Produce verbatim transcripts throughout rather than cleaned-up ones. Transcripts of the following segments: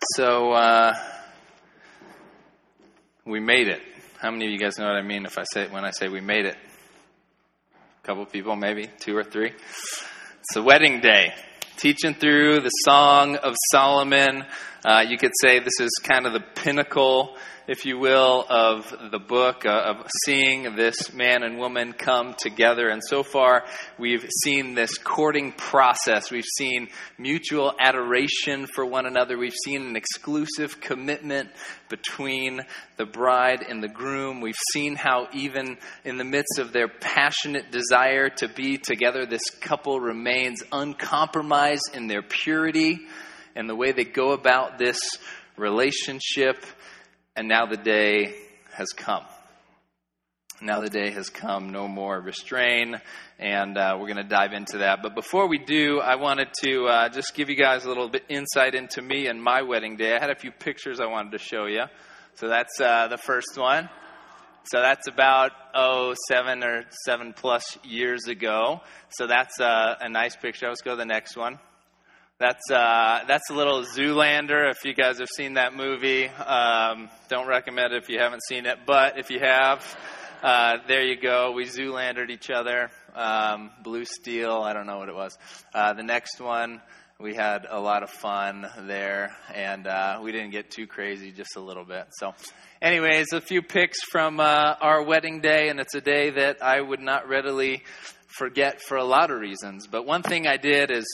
So, uh, we made it. How many of you guys know what I mean if I say when I say we made it? A couple people, maybe two or three. It's the wedding day. Teaching through the Song of Solomon. Uh, you could say this is kind of the pinnacle, if you will, of the book, uh, of seeing this man and woman come together. And so far, we've seen this courting process. We've seen mutual adoration for one another. We've seen an exclusive commitment between the bride and the groom. We've seen how even in the midst of their passionate desire to be together, this couple remains uncompromised in their purity and the way they go about this relationship. And now the day has come. Now the day has come. No more restrain. And uh, we're going to dive into that. But before we do, I wanted to uh, just give you guys a little bit insight into me and my wedding day. I had a few pictures I wanted to show you. So that's uh, the first one. So that's about, oh, seven or seven plus years ago. So that's uh, a nice picture. Let's go to the next one. That's uh, that's a little Zoolander, if you guys have seen that movie. Um, don't recommend it if you haven't seen it. But if you have, uh, there you go. We Zoolandered each other. Um, Blue Steel, I don't know what it was. Uh, the next one, we had a lot of fun there. And uh, we didn't get too crazy, just a little bit. So anyways, a few pics from uh, our wedding day. And it's a day that I would not readily forget for a lot of reasons. But one thing I did is...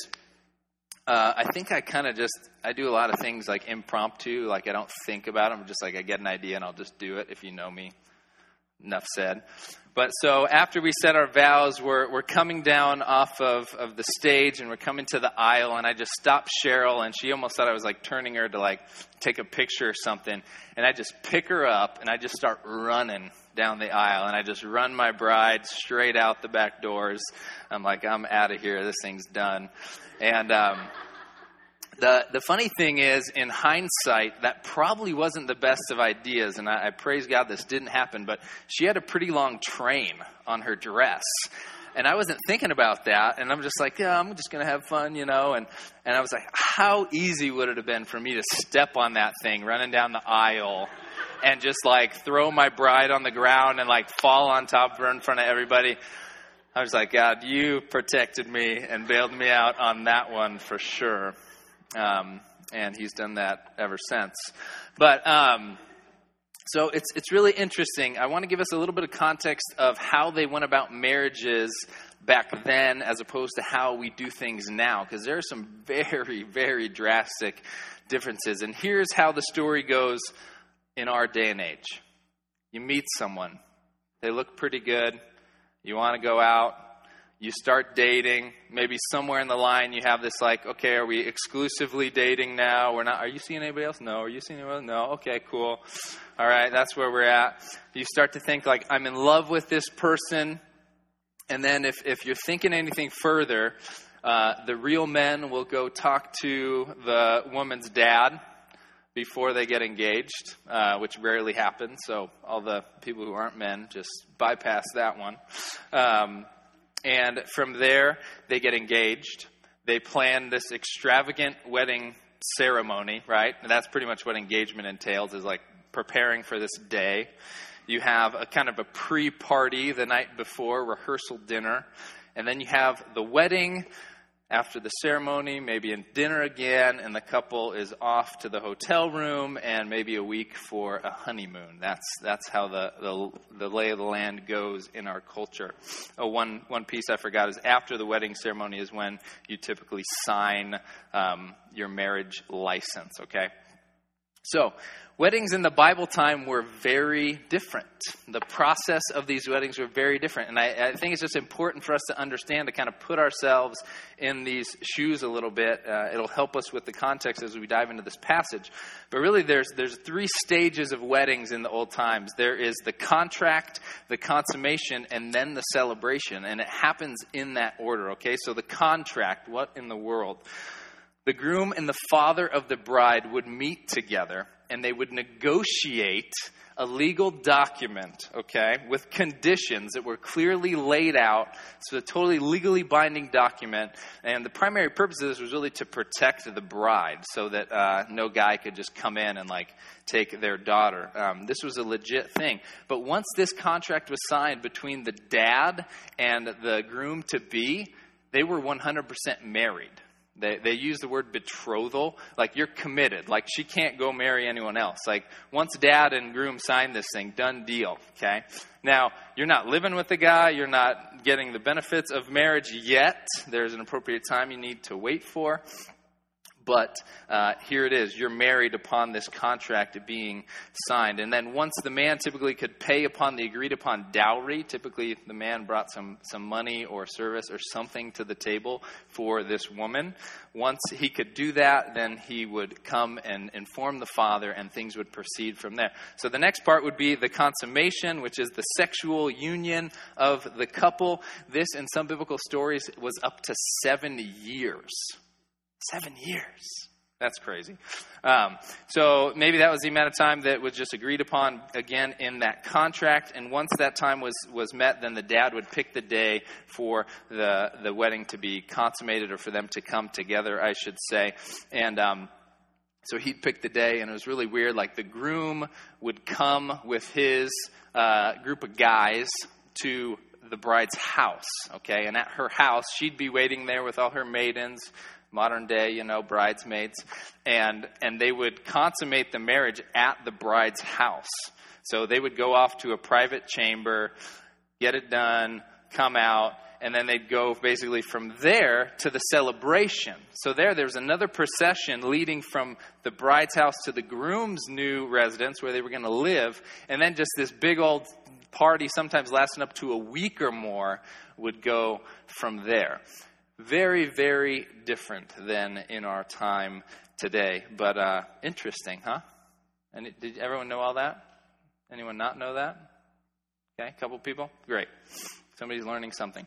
Uh, I think I kind of just, I do a lot of things like impromptu, like I don't think about them, just like I get an idea and I'll just do it if you know me. Enough said. But so after we said our vows, we're we're coming down off of, of the stage and we're coming to the aisle, and I just stopped Cheryl, and she almost thought I was like turning her to like take a picture or something. And I just pick her up and I just start running down the aisle, and I just run my bride straight out the back doors. I'm like, I'm out of here. This thing's done. And um, the the funny thing is, in hindsight, that probably wasn't the best of ideas. And I, I praise God this didn't happen. But she had a pretty long train on her dress. And I wasn't thinking about that. And I'm just like, yeah, I'm just going to have fun, you know. And, and I was like, how easy would it have been for me to step on that thing running down the aisle and just like throw my bride on the ground and like fall on top of her in front of everybody. I was like, God, you protected me and bailed me out on that one for sure. Um, and he's done that ever since. But um, so it's it's really interesting. I want to give us a little bit of context of how they went about marriages back then as opposed to how we do things now, because there are some very, very drastic differences. And here's how the story goes in our day and age. You meet someone. They look pretty good. You want to go out, you start dating, maybe somewhere in the line you have this like, okay, are we exclusively dating now? We're not, are you seeing anybody else? No. Are you seeing anybody else? No. Okay, cool. All right, that's where we're at. You start to think like, I'm in love with this person. And then if, if you're thinking anything further, uh, the real men will go talk to the woman's dad before they get engaged, uh, which rarely happens. So all the people who aren't men just bypass that one. Um, and from there, they get engaged. They plan this extravagant wedding ceremony, right? And that's pretty much what engagement entails, is like preparing for this day. You have a kind of a pre-party the night before, rehearsal dinner. And then you have the wedding. After the ceremony, maybe a dinner again, and the couple is off to the hotel room, and maybe a week for a honeymoon. That's that's how the, the the lay of the land goes in our culture. Oh, one one piece I forgot is after the wedding ceremony is when you typically sign um, your marriage license. Okay, so weddings in the Bible time were very different. The process of these weddings were very different. And I, I think it's just important for us to understand, to kind of put ourselves in these shoes a little bit. Uh, it'll help us with the context as we dive into this passage. But really, there's there's three stages of weddings in the old times. There is the contract, the consummation, and then the celebration. And it happens in that order, okay? So the contract, what in the world? The groom and the father of the bride would meet together and they would negotiate a legal document, okay, with conditions that were clearly laid out. So a totally legally binding document. And the primary purpose of this was really to protect the bride so that uh, no guy could just come in and, like, take their daughter. Um, this was a legit thing. But once this contract was signed between the dad and the groom-to-be, they were one hundred percent married. They they use the word betrothal, like you're committed, like she can't go marry anyone else. Like once dad and groom sign this thing, done deal, okay? Now, you're not living with the guy, you're not getting the benefits of marriage yet. There's an appropriate time you need to wait for. But uh, here it is. You're married upon this contract being signed. And then once the man typically could pay upon the agreed upon dowry, typically the man brought some, some money or service or something to the table for this woman. Once he could do that, then he would come and inform the father and things would proceed from there. So the next part would be the consummation, which is the sexual union of the couple. This, in some biblical stories, was up to seven years. Seven years. That's crazy. Um, so maybe that was the amount of time that was just agreed upon, again, in that contract. And once that time was, was met, then the dad would pick the day for the, the wedding to be consummated, or for them to come together, I should say. And um, so he'd pick the day, and it was really weird. Like the groom would come with his uh, group of guys to the bride's house, okay? And at her house, she'd be waiting there with all her maidens, modern day, you know, bridesmaids, and and they would consummate the marriage at the bride's house. So they would go off to a private chamber, get it done, come out, and then they'd go basically from there to the celebration. So there, there's another procession leading from the bride's house to the groom's new residence where they were going to live, and then just this big old party, sometimes lasting up to a week or more, would go from there. Very, very different than in our time today. But uh, interesting, huh? And it, did everyone know all that? Anyone not know that? Okay, a couple people? Great. Somebody's learning something.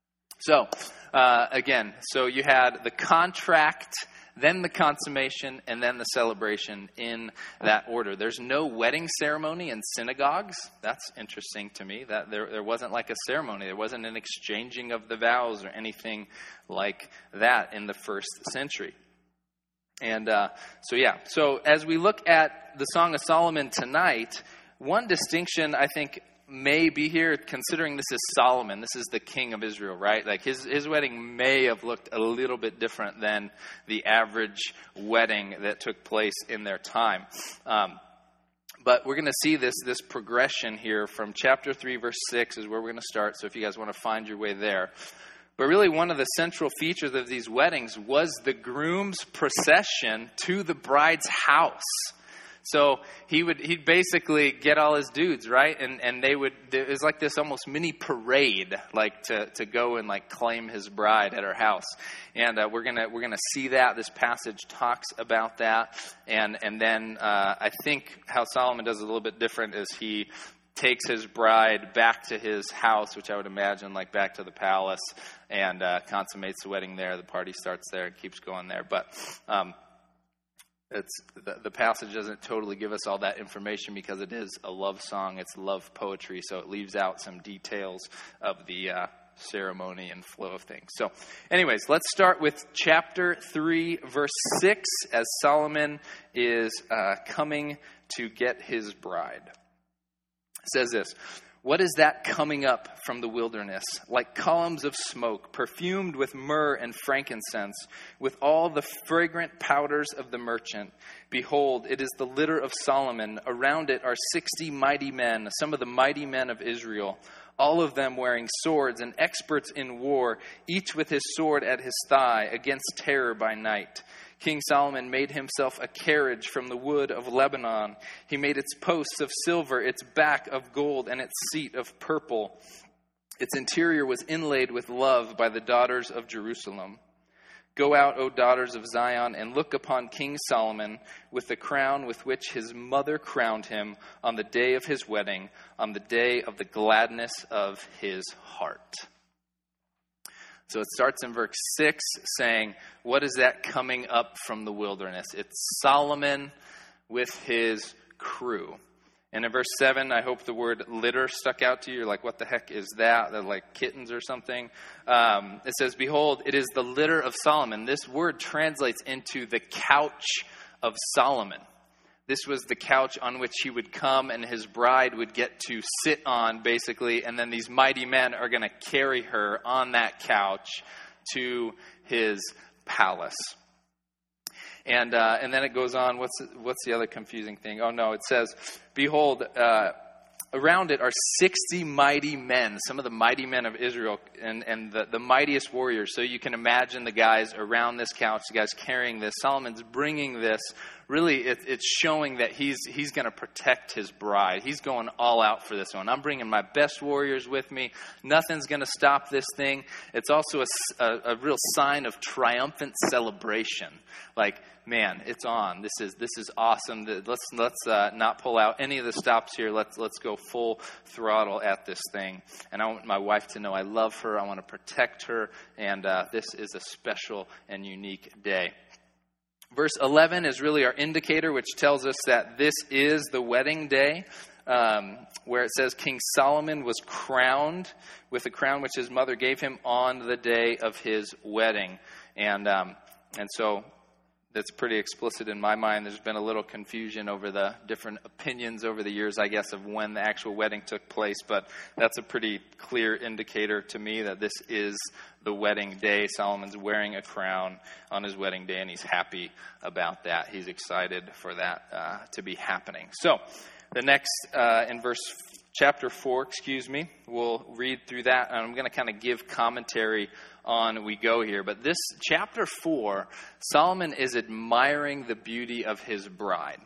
So, uh, again, so you had the contract, then the consummation, and then the celebration in that order. There's no wedding ceremony in synagogues. That's interesting to me. That there, there wasn't like a ceremony. There wasn't an exchanging of the vows or anything like that in the first century. And uh, so, yeah. So as we look at the Song of Solomon tonight, one distinction I think may be here, considering this is Solomon, this is the king of Israel, right? Like his, his wedding may have looked a little bit different than the average wedding that took place in their time. Um, but we're going to see this, this progression here from chapter three, verse six is where we're going to start. So if you guys want to find your way there. But really one of the central features of these weddings was the groom's procession to the bride's house. So he would, he'd basically get all his dudes, right? And and they would, it was like this almost mini parade, like to, to go and like claim his bride at her house. And uh, we're gonna we're gonna see that. This passage talks about that. And and then uh, I think how Solomon does it a little bit different is he takes his bride back to his house, which I would imagine like back to the palace, and uh, consummates the wedding there. The party starts there and keeps going there. But um, It's the, the passage doesn't totally give us all that information because it is a love song. It's love poetry, so it leaves out some details of the uh, ceremony and flow of things. So anyways, let's start with chapter three, verse six, as Solomon is uh, coming to get his bride. It says this: "What is that coming up from the wilderness, like columns of smoke, perfumed with myrrh and frankincense, with all the fragrant powders of the merchant? Behold, it is the litter of Solomon. Around it are sixty mighty men, some of the mighty men of Israel, all of them wearing swords and experts in war, each with his sword at his thigh, against terror by night. King Solomon made himself a carriage from the wood of Lebanon. He made its posts of silver, its back of gold, and its seat of purple. Its interior was inlaid with love by the daughters of Jerusalem. Go out, O daughters of Zion, and look upon King Solomon with the crown with which his mother crowned him on the day of his wedding, on the day of the gladness of his heart." So it starts in verse six saying, what is that coming up from the wilderness? It's Solomon with his crew. And in verse seven, I hope the word litter stuck out to you. You're like, what the heck is that? They're like kittens or something. Um, it says, behold, it is the litter of Solomon. This word translates into the couch of Solomon. This was the couch on which he would come and his bride would get to sit on, basically. And then these mighty men are going to carry her on that couch to his palace. And uh, and then it goes on. What's what's the other confusing thing? Oh, no, it says, behold, uh, around it are sixty mighty men, some of the mighty men of Israel, and, and the, the mightiest warriors. So you can imagine the guys around this couch, the guys carrying this. Solomon's bringing this. Really, it, it's showing that he's he's going to protect his bride. He's going all out for this one. I'm bringing my best warriors with me. Nothing's going to stop this thing. It's also a, a, a real sign of triumphant celebration. Like, man, it's on. This is this is awesome. Let's let's uh, not pull out any of the stops here. Let's let's go full throttle at this thing. And I want my wife to know I love her. I want to protect her. And uh, this is a special and unique day. Verse eleven is really our indicator, which tells us that this is the wedding day, um, where it says King Solomon was crowned with a crown which his mother gave him on the day of his wedding. And um, and so that's pretty explicit in my mind. There's been a little confusion over the different opinions over the years, I guess, of when the actual wedding took place. But that's a pretty clear indicator to me that this is the wedding day. Solomon's wearing a crown on his wedding day, and he's happy about that. He's excited for that uh, to be happening. So the next, uh, in verse chapter four, excuse me, we'll read through that. And I'm going to kind of give commentary on we go here. But this chapter four, Solomon is admiring the beauty of his bride.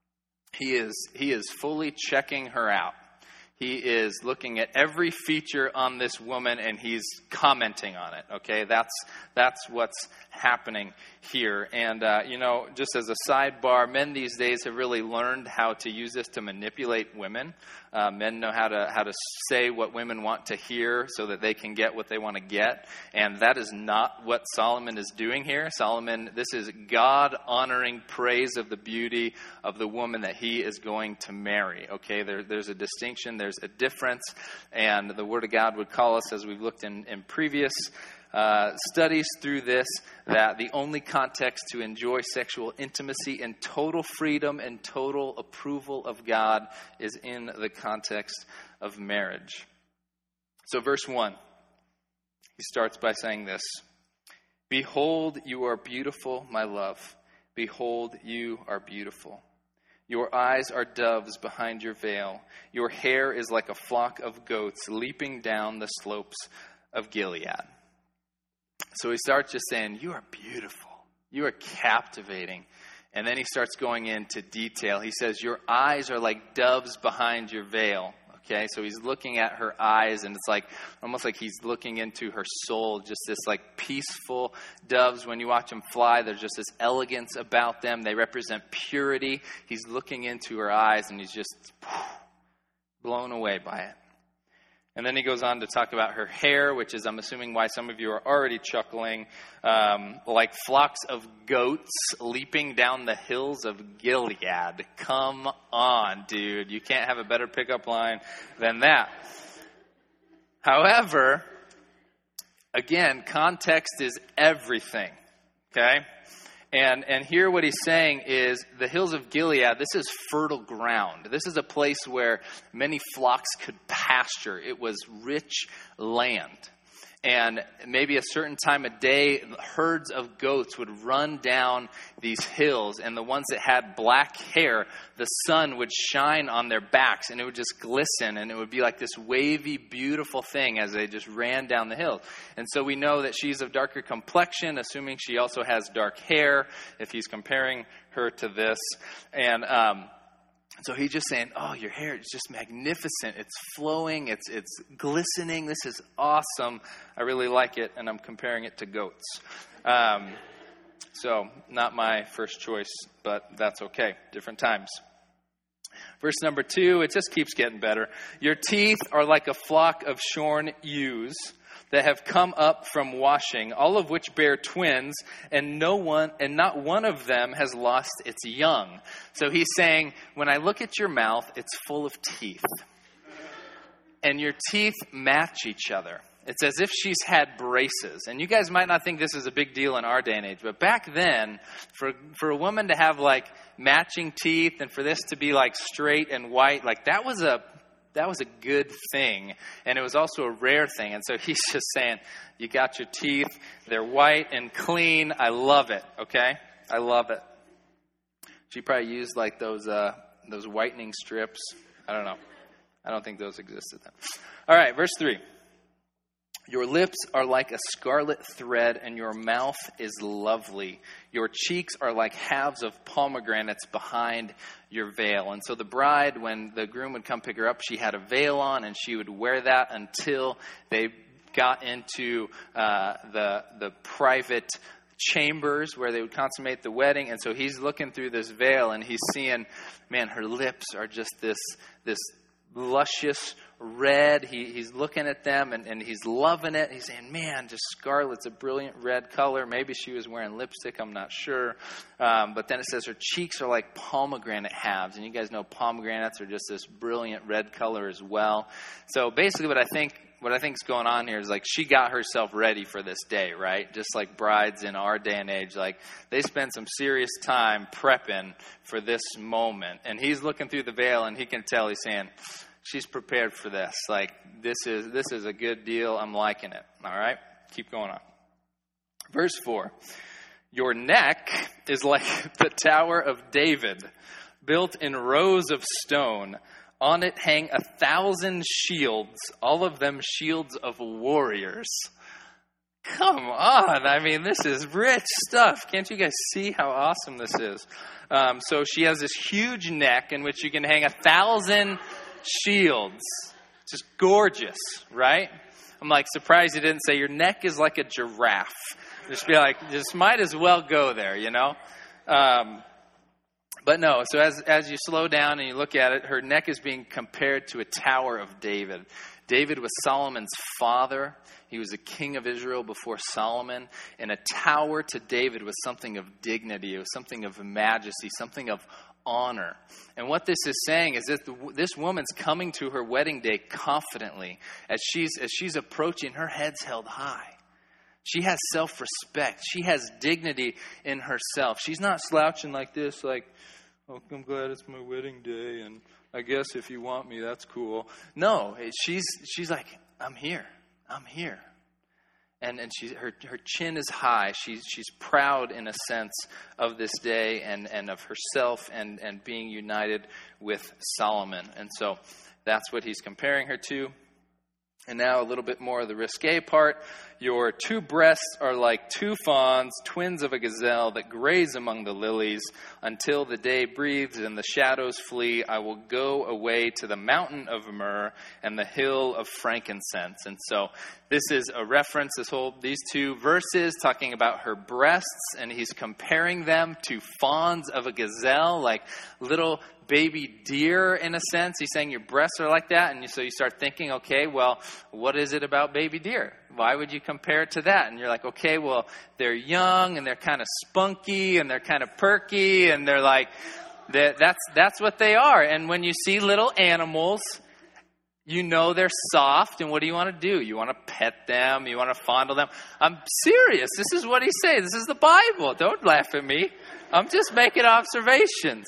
He is he is fully checking her out. He is looking at every feature on this woman and he's commenting on it. Okay, that's that's what's happening here. And uh, you know, just as a sidebar, men these days have really learned how to use this to manipulate women. Uh, men know how to how to say what women want to hear so that they can get what they want to get. And that is not what Solomon is doing here. Solomon, this is God-honoring praise of the beauty of the woman that he is going to marry. Okay, there, there's a distinction, there's a difference. And the Word of God would call us, as we've looked in, in previous Uh, studies through this, that the only context to enjoy sexual intimacy in total freedom and total approval of God is in the context of marriage. So verse one, he starts by saying this: "Behold, you are beautiful, my love. Behold, you are beautiful. Your eyes are doves behind your veil. Your hair is like a flock of goats leaping down the slopes of Gilead." So he starts just saying, you are beautiful. You are captivating. And then he starts going into detail. He says, your eyes are like doves behind your veil. Okay, so he's looking at her eyes, and it's like almost like he's looking into her soul, just this like peaceful doves. When you watch them fly, there's just this elegance about them. They represent purity. He's looking into her eyes, and he's just blown away by it. And then he goes on to talk about her hair, which is, I'm assuming, why some of you are already chuckling, um, like flocks of goats leaping down the hills of Gilead. Come on, dude. You can't have a better pickup line than that. However, again, context is everything, okay? And and here what he's saying is the hills of Gilead, this is fertile ground. This is a place where many flocks could pasture. It was rich land. And maybe a certain time of day, herds of goats would run down these hills. And the ones that had black hair, the sun would shine on their backs and it would just glisten. And it would be like this wavy, beautiful thing as they just ran down the hills. And so we know that she's of darker complexion, assuming she also has dark hair, if he's comparing her to this. And um So he's just saying, oh, your hair is just magnificent. It's flowing. It's it's glistening. This is awesome. I really like it. And I'm comparing it to goats. Um, so not my first choice, but that's okay. Different times. Verse number two, it just keeps getting better. Your teeth are like a flock of shorn ewes. that have come up from washing, all of which bear twins, and no one, and not one of them has lost its young. So he's saying, when I look at your mouth, it's full of teeth. And your teeth match each other. It's as if she's had braces. And you guys might not think this is a big deal in our day and age, but back then, for for a woman to have like matching teeth and for this to be like straight and white, like that was a that was a good thing. And it was also a rare thing. And so he's just saying, you got your teeth, they're white and clean. I love it, okay? I love it. She probably used like those uh, those whitening strips. I don't know. I don't think those existed then. All right, verse three. Your lips are like a scarlet thread, and your mouth is lovely. Your cheeks are like halves of pomegranates behind your veil. And so the bride, when the groom would come pick her up, she had a veil on, and she would wear that until they got into uh, the the private chambers where they would consummate the wedding. And so he's looking through this veil, and he's seeing, man, her lips are just this this luscious red. He, he's looking at them and, and he's loving it. He's saying, man, just scarlet's a brilliant red color. Maybe she was wearing lipstick. I'm not sure. Um, but then it says her cheeks are like pomegranate halves. And you guys know pomegranates are just this brilliant red color as well. So basically what I think What I think is going on here is like she got herself ready for this day, right? Just like brides in our day and age, like they spend some serious time prepping for this moment. And he's looking through the veil and he can tell, he's saying, she's prepared for this. Like this is this is a good deal. I'm liking it. All right, keep going on. Verse four, your neck is like the Tower of David, built in rows of stone. On it hang a thousand shields, all of them shields of warriors. Come on. I mean, this is rich stuff. Can't you guys see how awesome this is? Um, so she has this huge neck in which you can hang a thousand shields. Just gorgeous, right? I'm like surprised he didn't say your neck is like a giraffe. Just be like, just might as well go there, you know? Um But no, so as as you slow down and you look at it, her neck is being compared to a tower of David. David was Solomon's father. He was a king of Israel before Solomon. And a tower to David was something of dignity. It was something of majesty, something of honor. And what this is saying is that the, this woman's coming to her wedding day confidently. As she's as she's approaching, her head's held high. She has self-respect. She has dignity in herself. She's not slouching like this, like, oh, I'm glad it's my wedding day, and I guess if you want me, that's cool. No, she's she's like, I'm here. I'm here. And and she her her chin is high. She's she's proud in a sense of this day and, and of herself and, and being united with Solomon. And so that's what he's comparing her to. And now a little bit more of the risque part. Your two breasts are like two fawns, twins of a gazelle that graze among the lilies. Until the day breathes and the shadows flee, I will go away to the mountain of myrrh and the hill of frankincense. And so this is a reference, this whole these two verses talking about her breasts, and he's comparing them to fawns of a gazelle, like little baby deer in a sense. He's saying your breasts are like that. And you, so you start thinking, okay, well, what is it about baby deer? Why would you compare it to that? And you're like, okay, well, they're young and they're kind of spunky and they're kind of perky and they're like, they're, that's that's what they are. And when you see little animals, you know they're soft. And what do you want to do? You want to pet them. You want to fondle them. I'm serious. This is what he says. This is the Bible. Don't laugh at me. I'm just making observations.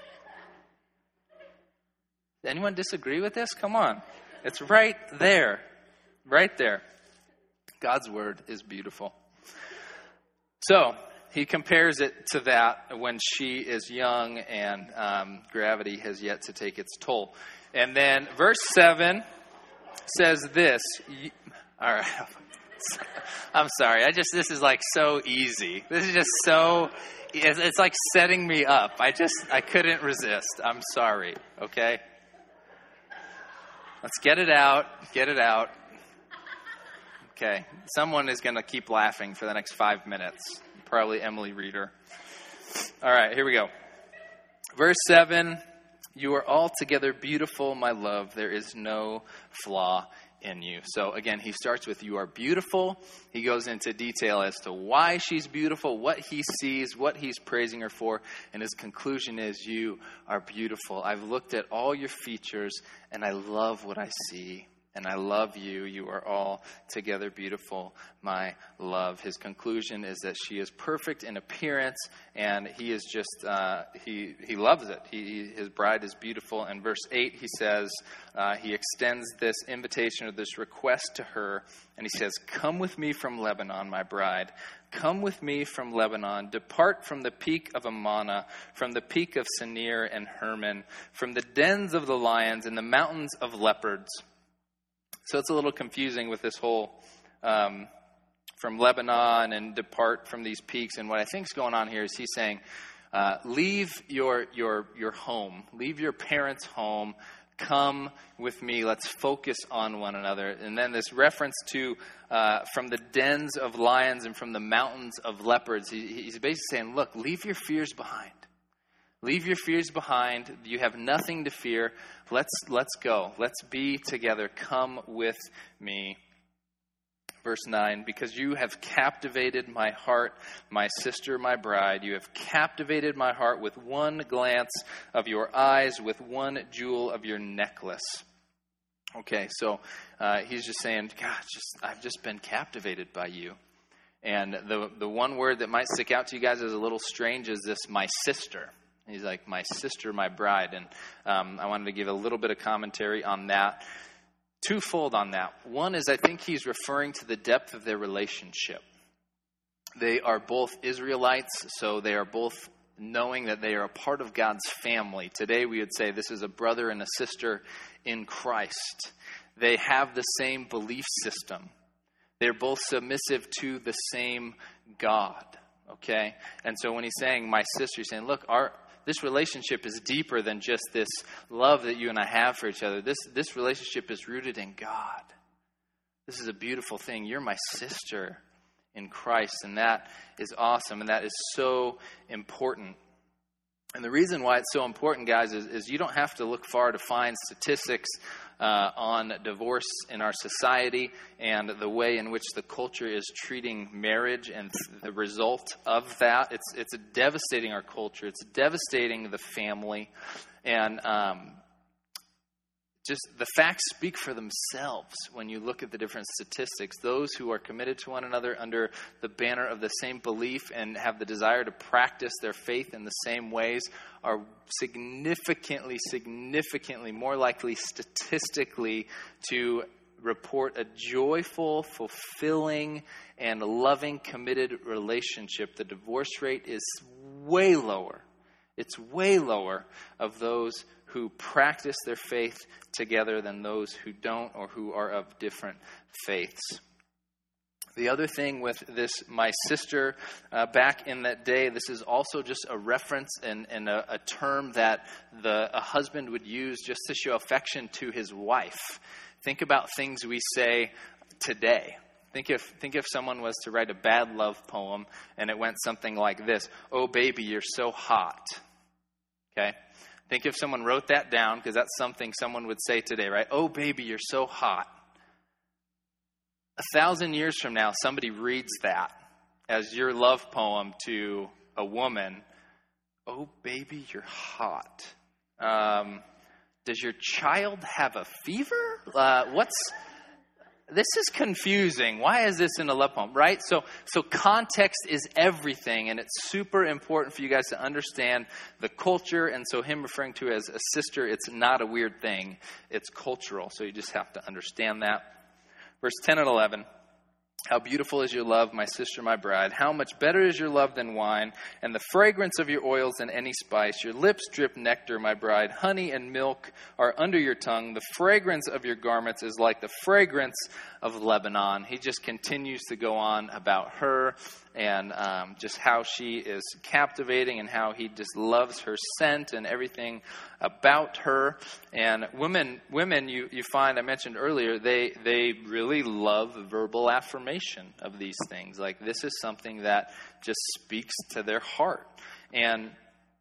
Anyone disagree with this? Come on. It's right there. Right there. God's word is beautiful. So he compares it to that when she is young and um, gravity has yet to take its toll. And then verse seven says this. All right. I'm sorry. I just, this is like so easy. This is just so, it's, it's like setting me up. I just, I couldn't resist. I'm sorry. Okay. Let's get it out. Get it out. Okay. Someone is going to keep laughing for the next five minutes. Probably Emily Reeder. All right, here we go. Verse seven. You are altogether beautiful, my love. There is no flaw in you. So again, he starts with, you are beautiful. He goes into detail as to why she's beautiful, what he sees, what he's praising her for. And his conclusion is, you are beautiful. I've looked at all your features and I love what I see. And I love you. You are all together beautiful, my love. His conclusion is that she is perfect in appearance, and he is just, uh, he he loves it. He, his bride is beautiful. In verse eight, he says, uh, he extends this invitation or this request to her, and he says, come with me from Lebanon, my bride. Come with me from Lebanon. Depart from the peak of Amana, from the peak of Senir and Hermon, from the dens of the lions and the mountains of leopards. So it's a little confusing with this whole um, from Lebanon and depart from these peaks. And what I think is going on here is he's saying, uh, leave your your your home, leave your parents' home, come with me. Let's focus on one another. And then this reference to uh, from the dens of lions and from the mountains of leopards. He, he's basically saying, look, leave your fears behind. Leave your fears behind. You have nothing to fear. Let's let's go. Let's be together. Come with me. Verse nine, because you have captivated my heart, my sister, my bride. You have captivated my heart with one glance of your eyes, with one jewel of your necklace. Okay, so uh, he's just saying, God, just I've just been captivated by you. And the the one word that might stick out to you guys as a little strange is this, my sister. He's like, my sister, my bride. And um, I wanted to give a little bit of commentary on that. Twofold on that. One is I think he's referring to the depth of their relationship. They are both Israelites, so they are both knowing that they are a part of God's family. Today we would say this is a brother and a sister in Christ. They have the same belief system. They're both submissive to the same God. Okay? And so when he's saying, my sister, he's saying, look, our this relationship is deeper than just this love that you and I have for each other. This this relationship is rooted in God. This is a beautiful thing. You're my sister in Christ, and that is awesome, and that is so important. And the reason why it's so important, guys, is, is you don't have to look far to find statistics uh, on divorce in our society and the way in which the culture is treating marriage and the result of that. It's it's devastating our culture. It's devastating the family. And um, just the facts speak for themselves when you look at the different statistics. Those who are committed to one another under the banner of the same belief and have the desire to practice their faith in the same ways are significantly, significantly more likely statistically to report a joyful, fulfilling, and loving, committed relationship. The divorce rate is way lower. It's way lower of those who practice their faith together than those who don't or who are of different faiths. The other thing with this, my sister, uh, back in that day, this is also just a reference and, and a, a term that the a husband would use just to show affection to his wife. Think about things we say today. Think if think if someone was to write a bad love poem and it went something like this: "Oh baby, you're so hot." Okay? Think if someone wrote that down, because that's something someone would say today, right? "Oh baby, you're so hot." A thousand years from now, somebody reads that as your love poem to a woman. "Oh baby, you're hot." Um, does your child have a fever? Uh, what's This is confusing. Why is this in a love poem, right? So so context is everything, and it's super important for you guys to understand the culture. And so him referring to as a sister, it's not a weird thing. It's cultural, so you just have to understand that. Verse ten and eleven. "How beautiful is your love, my sister, my bride. How much better is your love than wine, and the fragrance of your oils than any spice. Your lips drip nectar, my bride. Honey and milk are under your tongue. The fragrance of your garments is like the fragrance of Lebanon." He just continues to go on about her and um, just how she is captivating and how he just loves her scent and everything about her. And women, women, you, you find, I mentioned earlier, they they really love verbal affirmation of these things. Like, this is something that just speaks to their heart. And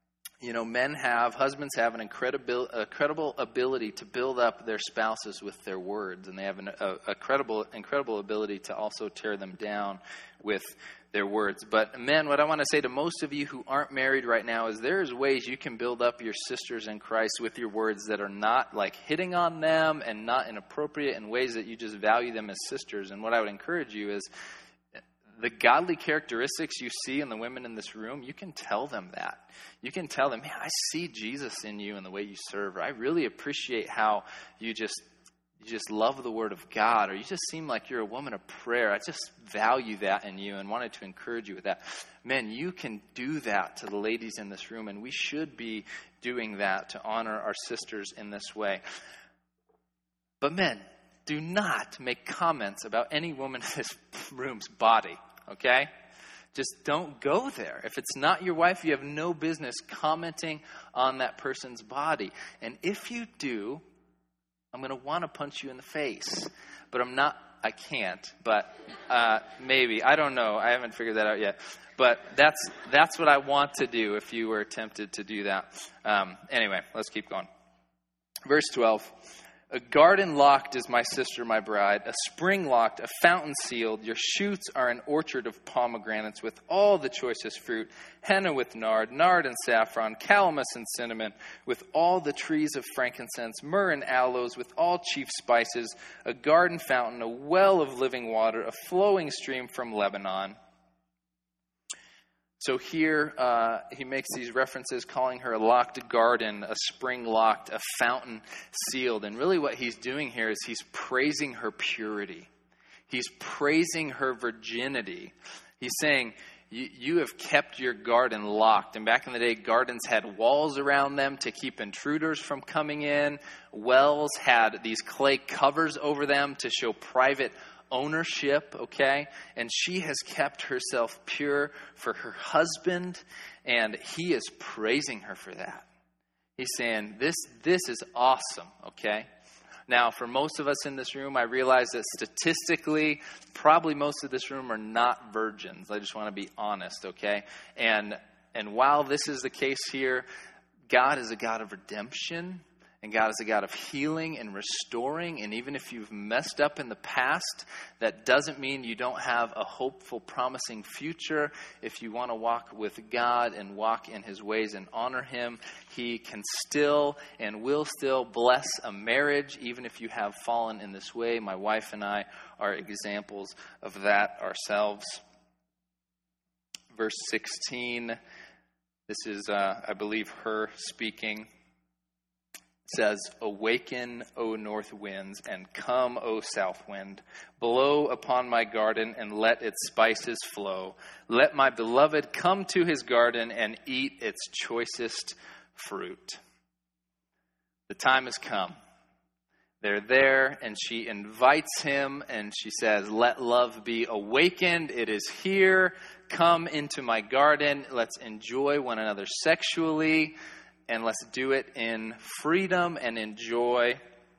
You know, men have, husbands have an incredible, incredible ability to build up their spouses with their words, and they have an, a, a credible, incredible ability to also tear them down with their words. But men, what I want to say to most of you who aren't married right now is there's ways you can build up your sisters in Christ with your words that are not like hitting on them and not inappropriate, in ways that you just value them as sisters. And what I would encourage you is, the godly characteristics you see in the women in this room, you can tell them that. You can tell them, man, I see Jesus in you and the way you serve. Or I really appreciate how you just you just love the Word of God. Or you just seem like you're a woman of prayer. I just value that in you and wanted to encourage you with that. Men, you can do that to the ladies in this room, and we should be doing that to honor our sisters in this way. But men, do not make comments about any woman in this room's body, okay? Just don't go there. If it's not your wife, you have no business commenting on that person's body. And if you do, I'm going to want to punch you in the face. But I'm not, I can't, but uh, maybe. I don't know. I haven't figured that out yet. But that's that's what I want to do if you were tempted to do that. Um, anyway, let's keep going. Verse twelve. A garden locked is my sister, my bride, a spring locked, a fountain sealed. Your shoots are an orchard of pomegranates with all the choicest fruit, henna with nard, nard and saffron, calamus and cinnamon, with all the trees of frankincense, myrrh and aloes, with all chief spices, a garden fountain, a well of living water, a flowing stream from Lebanon. So here uh, he makes these references, calling her a locked garden, a spring locked, a fountain sealed. And really what he's doing here is he's praising her purity. He's praising her virginity. He's saying, you, you have kept your garden locked. And back in the day, gardens had walls around them to keep intruders from coming in. Wells had these clay covers over them to show private ownership, okay? And she has kept herself pure for her husband, and he is praising her for that. He's saying, this, this is awesome, okay? Now, for most of us in this room, I realize that statistically, probably most of this room are not virgins. I just want to be honest, okay? And and while this is the case here, God is a God of redemption. And God is a God of healing and restoring. And even if you've messed up in the past, that doesn't mean you don't have a hopeful, promising future. If you want to walk with God and walk in His ways and honor Him, He can still and will still bless a marriage, even if you have fallen in this way. My wife and I are examples of that ourselves. Verse sixteen, this is, uh, I believe, her speaking. Says, awaken, O north winds, and come, O south wind. Blow upon my garden, and let its spices flow. Let my beloved come to his garden and eat its choicest fruit. The time has come. They're there, and she invites him, and she says, let love be awakened. It is here. Come into my garden. Let's enjoy one another sexually. And let's do it in freedom and in joy.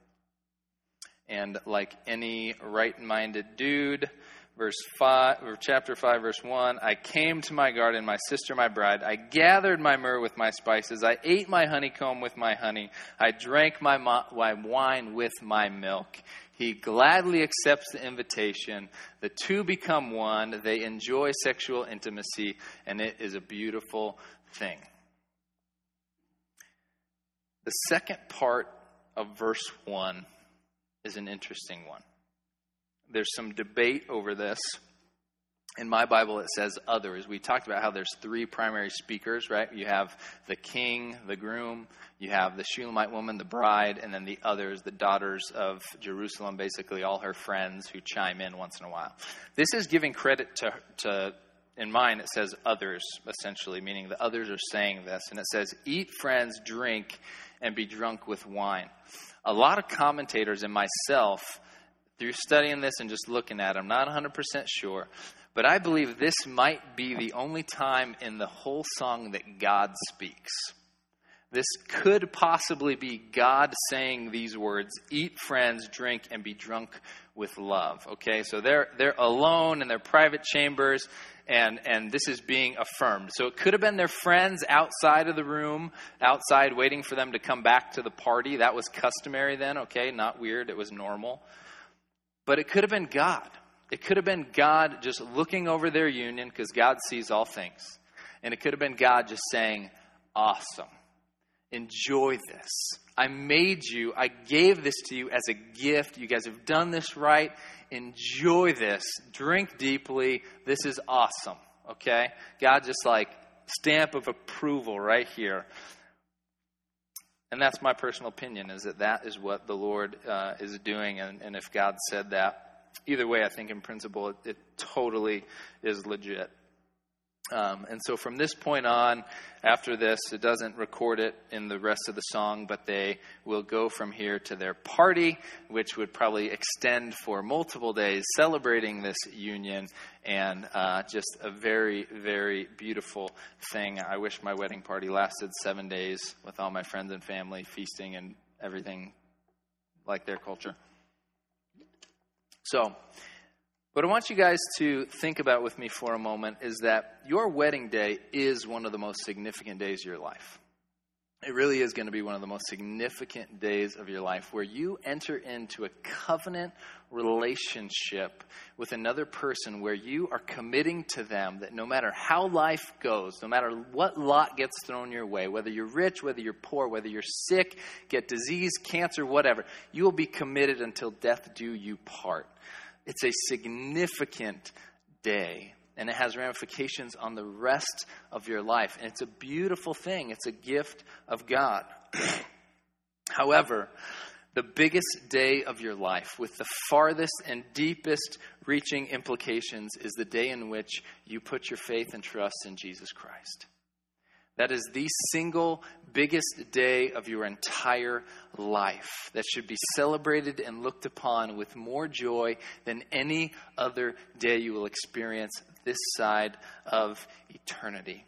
And like any right-minded dude, verse five, or chapter five, verse one, I came to my garden, my sister, my bride. I gathered my myrrh with my spices. I ate my honeycomb with my honey. I drank my, mo- my wine with my milk. He gladly accepts the invitation. The two become one. They enjoy sexual intimacy, and it is a beautiful thing. The second part of verse one is an interesting one. There's some debate over this. In my Bible, it says others. We talked about how there's three primary speakers, right? You have the king, the groom, you have the Shulamite woman, the bride, and then the others, the daughters of Jerusalem, basically all her friends who chime in once in a while. This is giving credit to, to in mine, it says others, essentially, meaning the others are saying this. And it says, eat, friends, drink, and be drunk with wine. A lot of commentators and myself, through studying this and just looking at it, I'm not one hundred percent sure, but I believe this might be the only time in the whole song that God speaks. This could possibly be God saying these words, eat, friends, drink, and be drunk with love. Okay, so they're they're alone in their private chambers, and, and this is being affirmed. So it could have been their friends outside of the room, outside waiting for them to come back to the party. That was customary then, okay, not weird, it was normal. But it could have been God. It could have been God just looking over their union, because God sees all things. And it could have been God just saying, awesome. Enjoy this. I made you. I gave this to you as a gift. You guys have done this right. Enjoy this. Drink deeply. This is awesome. Okay? God just like stamp of approval right here. And that's my personal opinion, is that that is what the Lord uh, is doing. And, and if God said that, either way, I think in principle, it, it totally is legit. Um, and so from this point on, after this, it doesn't record it in the rest of the song, but they will go from here to their party, which would probably extend for multiple days, celebrating this union, and uh, just a very, very beautiful thing. I wish my wedding party lasted seven days with all my friends and family, feasting and everything like their culture. So, what I want you guys to think about with me for a moment is that your wedding day is one of the most significant days of your life. It really is going to be one of the most significant days of your life, where you enter into a covenant relationship with another person, where you are committing to them that no matter how life goes, no matter what lot gets thrown your way, whether you're rich, whether you're poor, whether you're sick, get disease, cancer, whatever, you will be committed until death do you part. It's a significant day, and it has ramifications on the rest of your life. And it's a beautiful thing. It's a gift of God. However, the biggest day of your life, with the farthest and deepest reaching implications, is the day in which you put your faith and trust in Jesus Christ. That is the single biggest day of your entire life that should be celebrated and looked upon with more joy than any other day you will experience this side of eternity.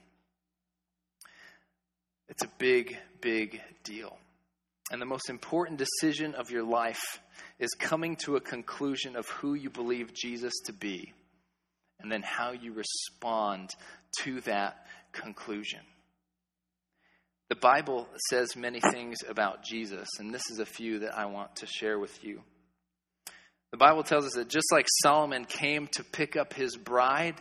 It's a big, big deal. And the most important decision of your life is coming to a conclusion of who you believe Jesus to be, and then how you respond to that conclusion. The Bible says many things about Jesus, and this is a few that I want to share with you. The Bible tells us that just like Solomon came to pick up his bride,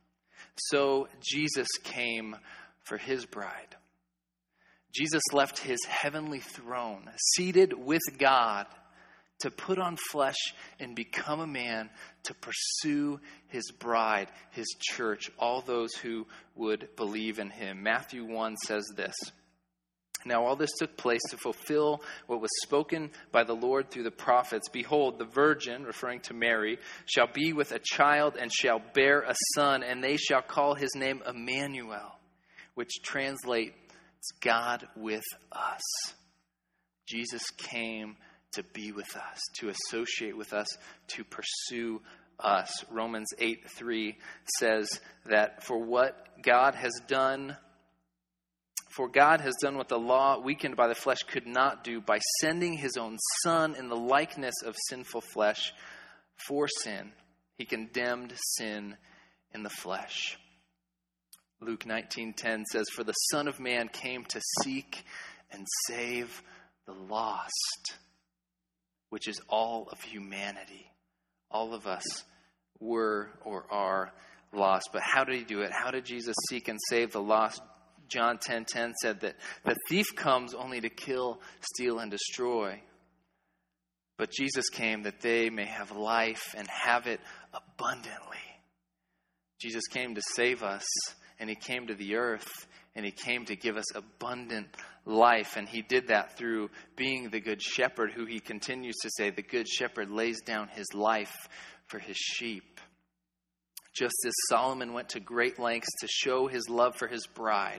so Jesus came for his bride. Jesus left his heavenly throne, seated with God, to put on flesh and become a man to pursue his bride, his church, all those who would believe in him. Matthew one says this. Now all this took place to fulfill what was spoken by the Lord through the prophets. Behold, the virgin, referring to Mary, shall be with a child and shall bear a son, and they shall call his name Emmanuel, which translates God with us. Jesus came to be with us, to associate with us, to pursue us. Romans eight three says that for what God has done For God has done what the law, weakened by the flesh, could not do by sending his own Son in the likeness of sinful flesh for sin. He condemned sin in the flesh. Luke nineteen ten says, for the Son of Man came to seek and save the lost, which is all of humanity. All of us were or are lost. But how did he do it? How did Jesus seek and save the lost? John ten ten said that the thief comes only to kill, steal, and destroy. But Jesus came that they may have life and have it abundantly. Jesus came to save us, and he came to the earth, and he came to give us abundant life. And he did that through being the good shepherd, who he continues to say, the good shepherd lays down his life for his sheep. Just as Solomon went to great lengths to show his love for his bride,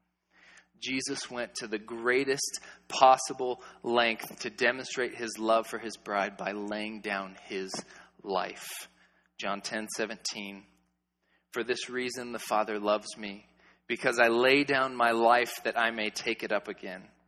Jesus went to the greatest possible length to demonstrate his love for his bride by laying down his life. John ten seventeen. For this reason the Father loves me, because I lay down my life that I may take it up again.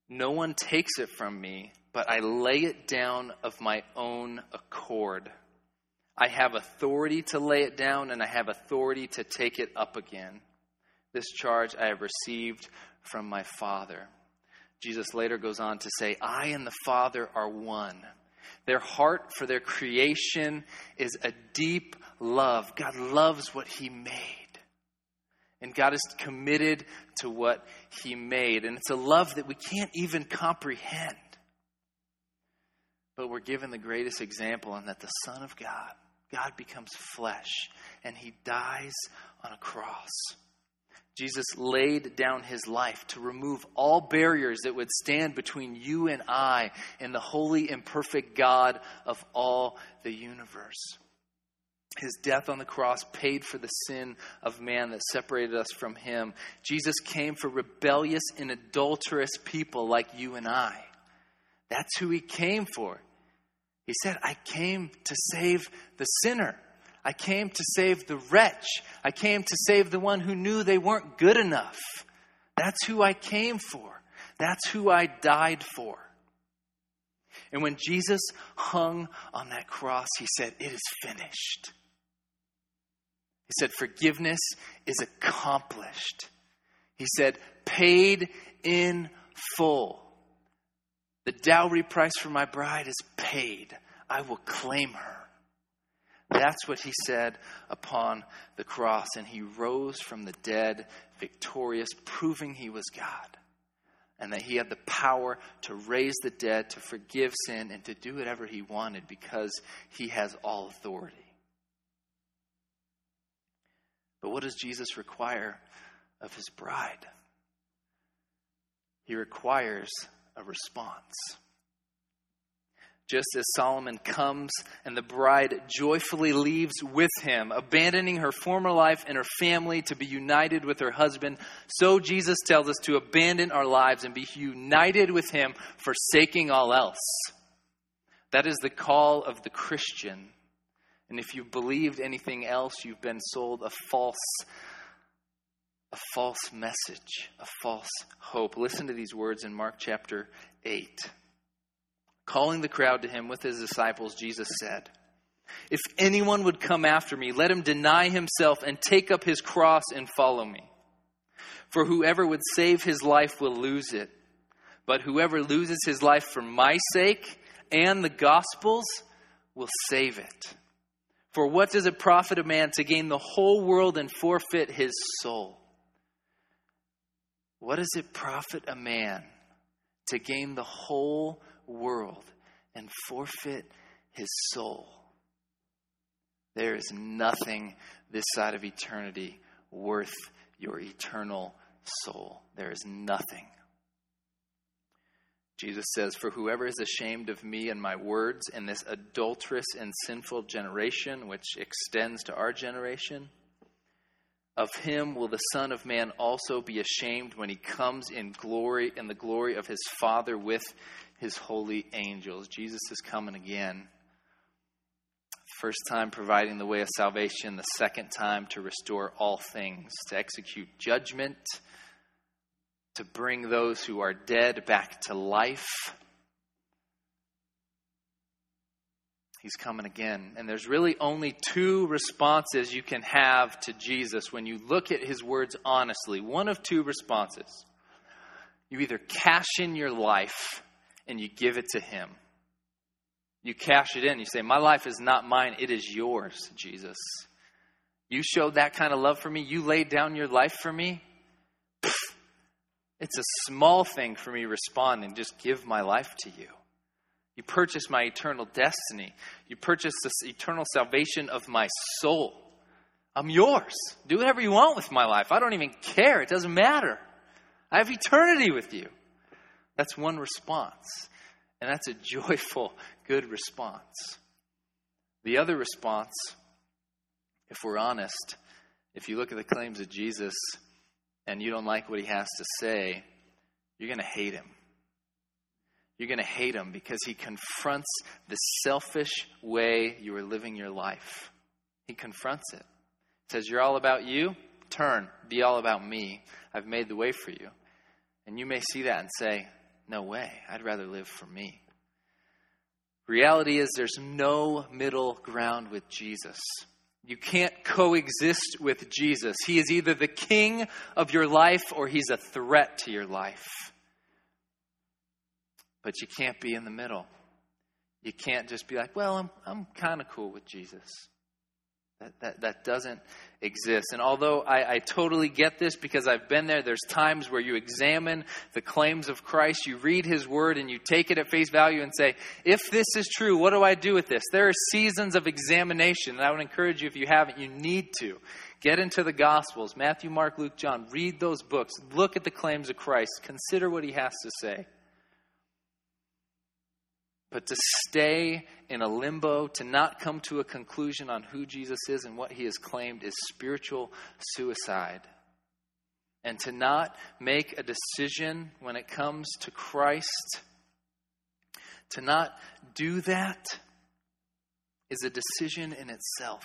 No one takes it from me, but I lay it down of my own accord. I have authority to lay it down, and I have authority to take it up again. This charge I have received from my Father." Jesus later goes on to say, "I and the Father are one." Their heart for their creation is a deep love. God loves what he made. And God is committed to what he made. And it's a love that we can't even comprehend. But we're given the greatest example in that the Son of God, God becomes flesh, and he dies on a cross. Jesus laid down his life to remove all barriers that would stand between you and I and the holy and perfect God of all the universe. His death on the cross paid for the sin of man that separated us from him. Jesus came for rebellious and adulterous people like you and I. That's who he came for. He said, "I came to save the sinner. I came to save the wretch. I came to save the one who knew they weren't good enough. That's who I came for. That's who I died for." And when Jesus hung on that cross, he said, "It is finished." He said, "Forgiveness is accomplished." He said, "Paid in full. The dowry price for my bride is paid. I will claim her." That's what he said upon the cross. And he rose from the dead victorious, proving he was God. And that he had the power to raise the dead, to forgive sin, and to do whatever he wanted because he has all authority. But what does Jesus require of his bride? He requires a response. Just as Solomon comes and the bride joyfully leaves with him, abandoning her former life and her family to be united with her husband, so Jesus tells us to abandon our lives and be united with him, forsaking all else. That is the call of the Christian. And if you've believed anything else, you've been sold a false, a false message, a false hope. Listen to these words in Mark chapter eight. Calling the crowd to him with his disciples, Jesus said, "If anyone would come after me, let him deny himself and take up his cross and follow me. For whoever would save his life will lose it. But whoever loses his life for my sake and the gospel's will save it. For what does it profit a man to gain the whole world and forfeit his soul?" What does it profit a man to gain the whole world and forfeit his soul? There is nothing this side of eternity worth your eternal soul. There is nothing. Jesus says, "For whoever is ashamed of me and my words in this adulterous and sinful generation," which extends to our generation, "of him will the Son of Man also be ashamed when he comes in glory, in the glory of his Father with his holy angels." Jesus is coming again. First time providing the way of salvation, the second time to restore all things, to execute judgment, to bring those who are dead back to life. He's coming again. And there's really only two responses you can have to Jesus when you look at his words honestly. One of two responses. You either cash in your life and you give it to him. You cash it in. You say, "My life is not mine. It is yours, Jesus. You showed that kind of love for me. You laid down your life for me. Pfft, it's a small thing for me responding. Just give my life to you. You purchased my eternal destiny. You purchased this eternal salvation of my soul. I'm yours. Do whatever you want with my life. I don't even care. It doesn't matter. I have eternity with you." That's one response. And that's a joyful, good response. The other response, if we're honest, if you look at the claims of Jesus and you don't like what he has to say, you're going to hate him. You're going to hate him because he confronts the selfish way you are living your life. He confronts it. He says, "You're all about you? Turn. Be all about me. I've made the way for you." And you may see that and say, No way. I'd rather live for me. Reality is there's no middle ground with Jesus. You can't coexist with Jesus. He is either the king of your life or he's a threat to your life. But you can't be in the middle. You can't just be like, well, I'm I'm kind of cool with Jesus. That, that that doesn't exist. And although I, I totally get this because I've been there, there's times where you examine the claims of Christ, you read his word, and you take it at face value and say, if this is true, what do I do with this? There are seasons of examination, and I would encourage you, if you haven't, you need to. Get into the Gospels, Matthew, Mark, Luke, John. Read those books. Look at the claims of Christ. Consider what he has to say. But to stay in a limbo, to not come to a conclusion on who Jesus is and what he has claimed is spiritual suicide. And to not make a decision when it comes to Christ, to not do that is a decision in itself.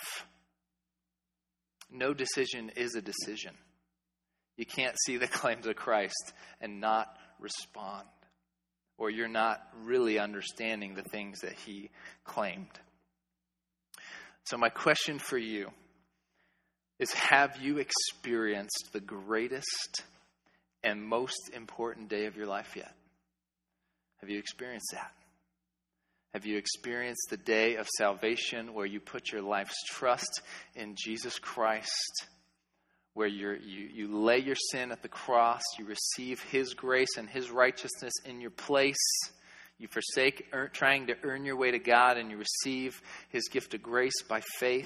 No decision is a decision. You can't see the claims of Christ and not respond. Or you're not really understanding the things that he claimed. So my question for you is, have you experienced the greatest and most important day of your life yet? Have you experienced that? Have you experienced the day of salvation where you put your life's trust in Jesus Christ? Where you're, you you lay your sin at the cross, you receive his grace and his righteousness in your place. You forsake er, trying to earn your way to God, and you receive his gift of grace by faith.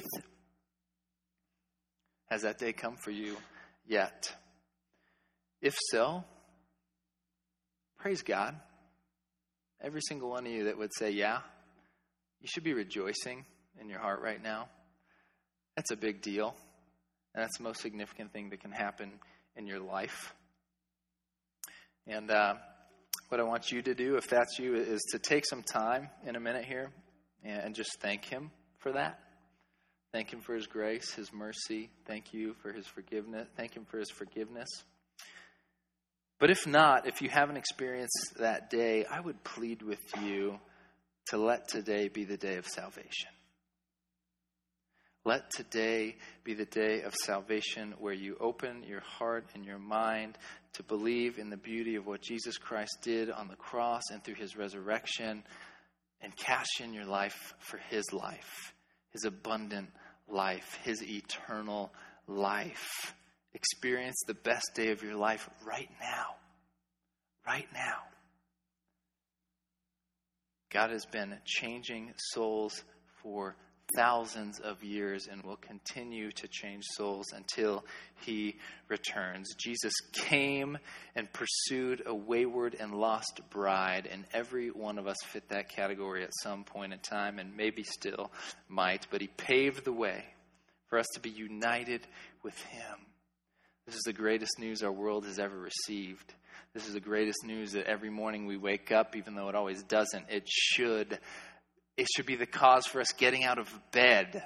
Has that day come for you yet? If so, praise God. Every single one of you that would say, yeah, you should be rejoicing in your heart right now. That's a big deal. And that's the most significant thing that can happen in your life. And uh, what I want you to do, if that's you, is to take some time in a minute here and just thank him for that. Thank him for his grace, his mercy. Thank you for his forgiveness. Thank him for his forgiveness. But if not, if you haven't experienced that day, I would plead with you to let today be the day of salvation. Let today be the day of salvation where you open your heart and your mind to believe in the beauty of what Jesus Christ did on the cross and through his resurrection, and cash in your life for his life, his abundant life, his eternal life. Experience the best day of your life right now. Right now. God has been changing souls for thousands of years and will continue to change souls until he returns. Jesus came and pursued a wayward and lost bride, and every one of us fit that category at some point in time, and maybe still might, but he paved the way for us to be united with him. This is the greatest news our world has ever received. This is the greatest news that every morning we wake up, even though it always doesn't, it should It should be the cause for us getting out of bed.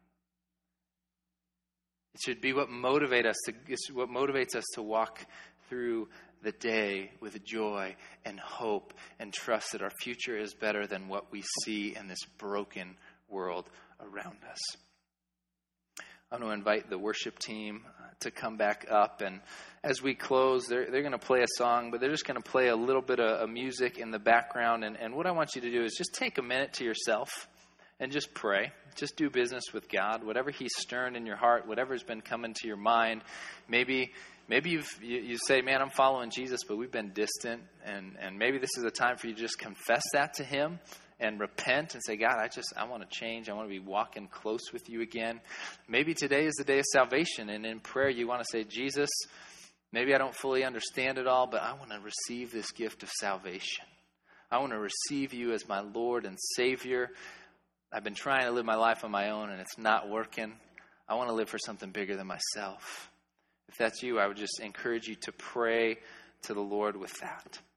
It should be what motivate us to it's what motivates us to walk through the day with joy and hope and trust that our future is better than what we see in this broken world around us. I'm going to invite the worship team to come back up, and as we close, they're, they're going to play a song, but they're just going to play a little bit of, of music in the background, and, and what I want you to do is just take a minute to yourself and just pray. Just do business with God. Whatever he's stirring in your heart, whatever's been coming to your mind, maybe maybe you've, you you say, man, I'm following Jesus, but we've been distant, and, and maybe this is a time for you to just confess that to him and repent and say, God, I just, I want to change. I want to be walking close with you again. Maybe today is the day of salvation, and in prayer you want to say, Jesus, maybe I don't fully understand it all, but I want to receive this gift of salvation. I want to receive you as my Lord and Savior. I've been trying to live my life on my own, and it's not working. I want to live for something bigger than myself. If that's you, I would just encourage you to pray to the Lord with that.